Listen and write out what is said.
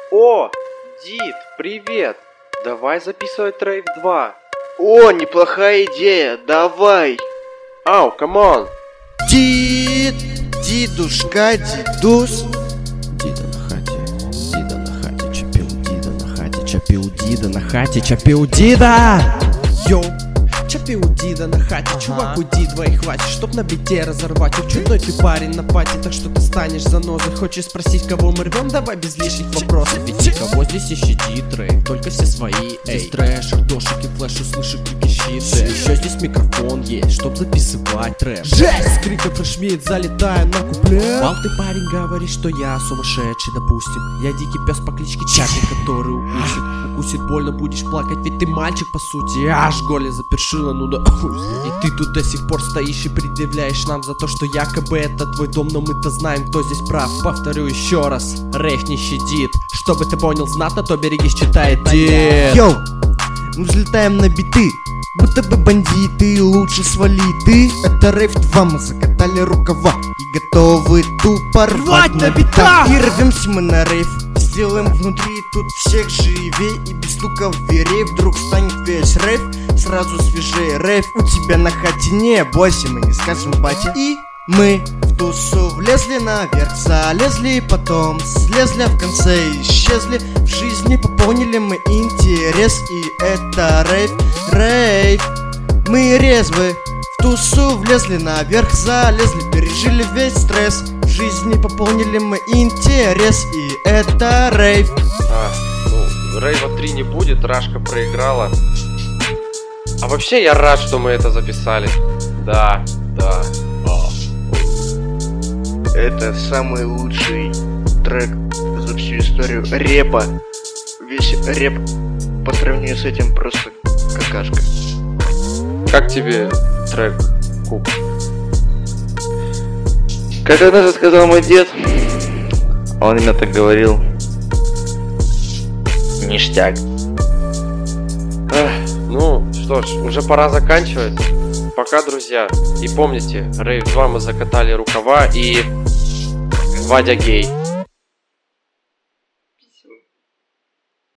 О, Дид, привет! Давай записывать рейв 2. О, неплохая идея, давай! Ау, камон! Дедушка, дедус. Дида на хате, чапил дида на хате, чапил дида на хате, чапил дида! Йоу! Чапи у Дида на хате, чувак, уйди, двоих хватит, чтоб на бите разорвать. Чудной ты парень на пати, так что ты станешь занозой. Хочешь спросить, кого мы рвем? Давай без лишних вопросов. Ведь никого здесь не щадит рэп, только все свои. Здесь трэш, ардошик и флэш, услышу крики щиты. Еще здесь микрофон есть, чтоб записывать рэп. Жесть! С криков фрешмит, залетаю на куплет. Вал ты, парень, говоришь, что я сумасшедший, допустим. Я дикий пес по кличке Чапи, который укусит больно, будешь плакать, ведь ты мальчик по сути. Аж горле запершила, ну да. И ты тут до сих пор стоишь и предъявляешь нам за то, что якобы это твой дом, но мы-то знаем, кто здесь прав. Повторю еще раз, рейв не щадит. Чтобы ты понял знатно, то берегись, читает дед. Йоу, мы взлетаем на биты, будто бы бандиты, лучше свали ты. Это рейв 2, мы закатали рукава и готовы тупо рвать на битах. И рвемся мы на рейв, сделаем внутри тут всех живей. И без стука в дверей вдруг станет весь рейв сразу свежее. Рейв у тебя на хате, не бойся, мы не скажем пати. И мы в тусу влезли наверх, залезли, потом слезли, а в конце исчезли. В жизни пополнили мы интерес, и это рейв. Мы резвы, в тусу влезли наверх, залезли, пережили весь стресс. В жизни пополнили мы интерес, и это рейв. Рейва 3 не будет, Рашка проиграла. А вообще я рад, что мы это записали. Да. Это самый лучший трек за всю историю рэпа. Весь рэп по сравнению с этим просто какашка. Как тебе трек, Куб? Как однажды сказал мой дед, он именно так говорил: ништяк. Ну, что ж, уже пора заканчивать. Пока, друзья. И помните, рейв 2 мы закатали рукава, и Вадя гей.